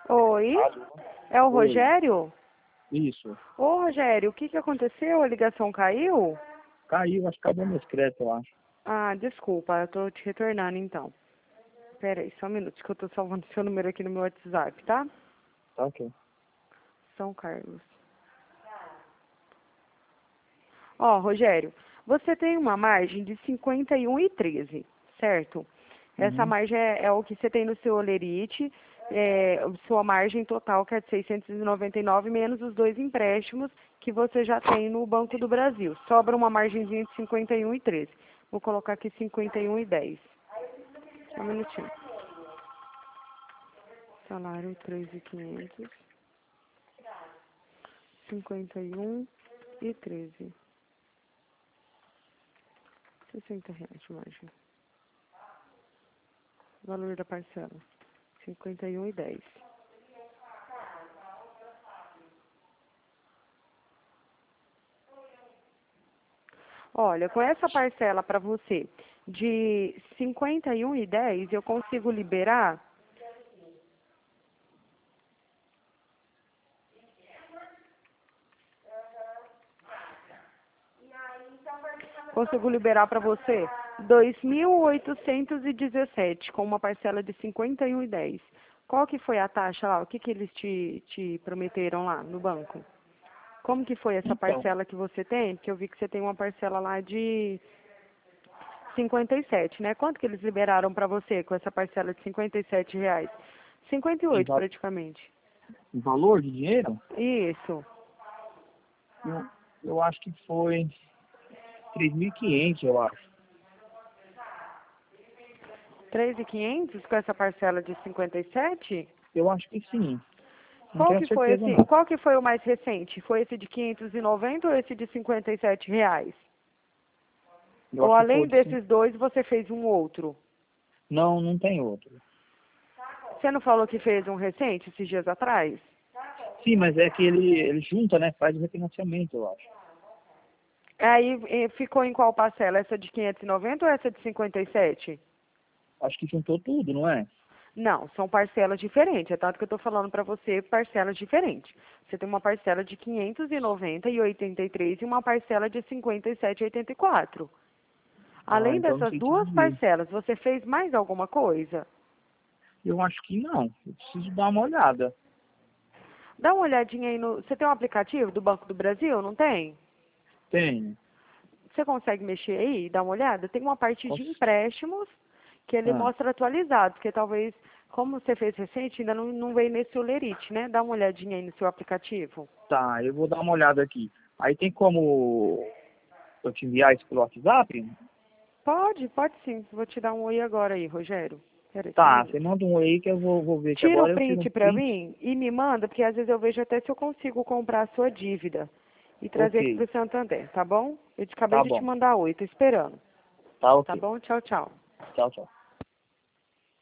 Oi? Alô? É o Oi, Rogério? isso. Ô, Rogério, o que aconteceu? A ligação caiu? Caiu, acho que acabou meus créditos, eu acho. Ah, desculpa, eu tô te retornando então. Pera aí, só um minuto, que eu tô salvando seu número aqui no meu WhatsApp, tá? Tá ok. São Carlos. Ó, Rogério, você tem uma margem de 51,13, certo? Essa Uhum. margem é o que você tem no seu Olerite, sua margem total que é de 699 menos os dois empréstimos que você já tem no Banco do Brasil. Sobra uma margenzinha de 51,13. Vou colocar aqui 51,10. Só um minutinho. Salário 3.500, 51,13. R$ 60 de margem. Valor da parcela, 51,10. Olha, com essa parcela para você de 51,10, eu consigo liberar, para você 2.817 com uma parcela de 51,10. Qual que foi a taxa lá? O que eles te prometeram lá no banco? Como que foi essa Então, parcela que você tem? Porque eu vi que você tem uma parcela lá de 57, né? Quanto que eles liberaram para você com essa parcela de R$ 57? em, 58 va- praticamente. em valor de dinheiro, Isso. eu, eu acho que foi 3.500, eu acho. 3.500 com essa parcela de 57? Eu acho que sim. Não Qual tenho que foi certeza, esse? não. Qual que foi o mais recente? Foi esse de 590 ou esse de R$ 57? Eu Ou acho que foi além de 5. desses dois, você fez um outro? Não, não tem outro. Você não falou que fez um recente esses dias atrás? Sim, mas é que ele junta, né? Faz o refinanciamento, eu acho. Aí ficou em qual parcela? Essa de 590 ou essa de 57? Acho que juntou tudo, não é? Não, são parcelas diferentes. É tanto que eu estou falando para você parcelas diferentes. Você tem uma parcela de 590,83 e uma parcela de 57,84. Ah, Além então eu não dessas sei te duas dizer. parcelas, você fez mais alguma coisa? Eu acho que não. Eu preciso dar uma olhada. Dá uma olhadinha aí no... Você tem um aplicativo do Banco do Brasil, não tem? Tenho. Você consegue mexer aí e dar uma olhada? Tem uma parte de Cons- empréstimos que ele Ah, mostra atualizado, porque talvez, como você fez recente, ainda não veio nesse Olerite, né? Dá uma olhadinha aí no seu aplicativo. tá, eu vou dar uma olhada aqui. Aí tem como eu te enviar isso pelo WhatsApp? Pode sim. Vou te dar um oi agora aí, Rogério. Pera aí, só um Tá, você minuto. manda um aí que eu vou ver que Tira o agora eu tiro um print pra print. mim e me manda, porque às vezes eu vejo até se eu consigo comprar a sua dívida e trazer aqui Ok, pro Santander, tá bom? Eu acabei tá de te bom. mandar oi, tô esperando. Tá Tá ok. bom? Tchau, tchau. Tchau, tchau.